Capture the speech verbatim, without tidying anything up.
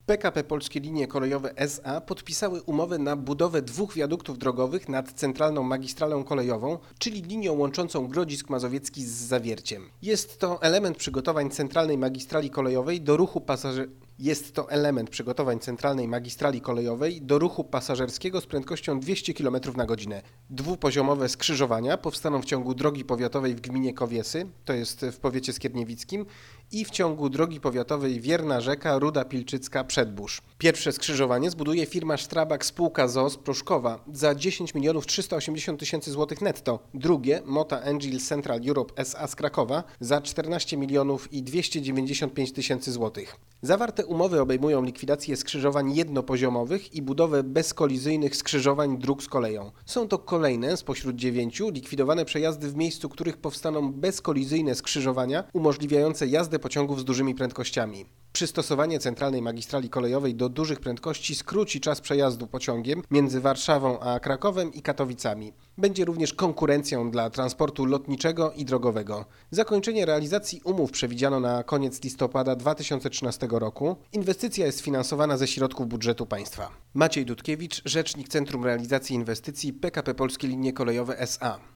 P K P Polskie Linie Kolejowe S A podpisały umowę na budowę dwóch wiaduktów drogowych nad Centralną Magistralą Kolejową, czyli linią łączącą Grodzisk Mazowiecki z Zawierciem. Jest to element przygotowań Centralnej Magistrali Kolejowej do ruchu pasażer... Jest to element przygotowań Centralnej Magistrali Kolejowej do ruchu pasażerskiego z prędkością dwieście kilometrów na godzinę. Dwupoziomowe skrzyżowania powstaną w ciągu drogi powiatowej w gminie Kowiesy, to jest w powiecie skierniewickim, i w ciągu drogi powiatowej Wierna Rzeka, Ruda Pilczycka, Przedbórz. Pierwsze skrzyżowanie zbuduje firma Strabag spółka z o o z Pruszkowa za dziesięć milionów trzysta osiemdziesiąt tysięcy złotych netto. Drugie Mota Engil Central Europe S A z Krakowa za czternaście milionów i dwieście dziewięćdziesiąt pięć tysięcy złotych. Zawarte umowy obejmują likwidację skrzyżowań jednopoziomowych i budowę bezkolizyjnych skrzyżowań dróg z koleją. Są to kolejne spośród dziewięciu likwidowane przejazdy, w miejscu których powstaną bezkolizyjne skrzyżowania umożliwiające jazdę pociągów z dużymi prędkościami. Przystosowanie Centralnej Magistrali Kolejowej do dużych prędkości skróci czas przejazdu pociągiem między Warszawą a Krakowem i Katowicami. Będzie również konkurencją dla transportu lotniczego i drogowego. Zakończenie realizacji umów przewidziano na koniec listopada dwa tysiące trzynastego roku. Inwestycja jest finansowana ze środków budżetu państwa. Maciej Dudkiewicz, rzecznik Centrum Realizacji Inwestycji P K P Polskie Linie Kolejowe S A.